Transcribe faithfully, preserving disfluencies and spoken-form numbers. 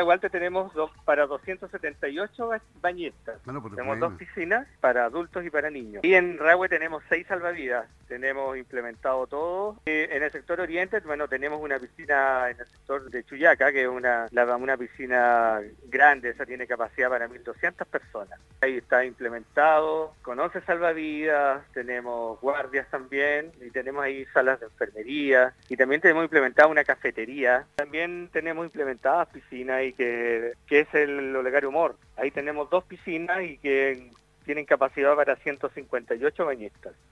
Dagualde tenemos dos, para doscientos setenta y ocho ba- bañistas. Bueno, pues, Tenemos bueno. dos piscinas para adultos y para niños. Y en Rahue tenemos seis salvavidas. Tenemos implementado todo. Eh, en el sector oriente, bueno, tenemos una piscina en el sector de Chuyaca, que es una, la- una piscina grande, esa tiene capacidad para mil doscientas personas. Ahí está implementado, con once salvavidas, tenemos guardias también, y tenemos ahí salas de enfermería, y también tenemos implementada una cafetería. También tenemos implementadas piscinas, y que, que es el Olegario Humor. Ahí tenemos dos piscinas y que tienen capacidad para ciento cincuenta y ocho bañistas.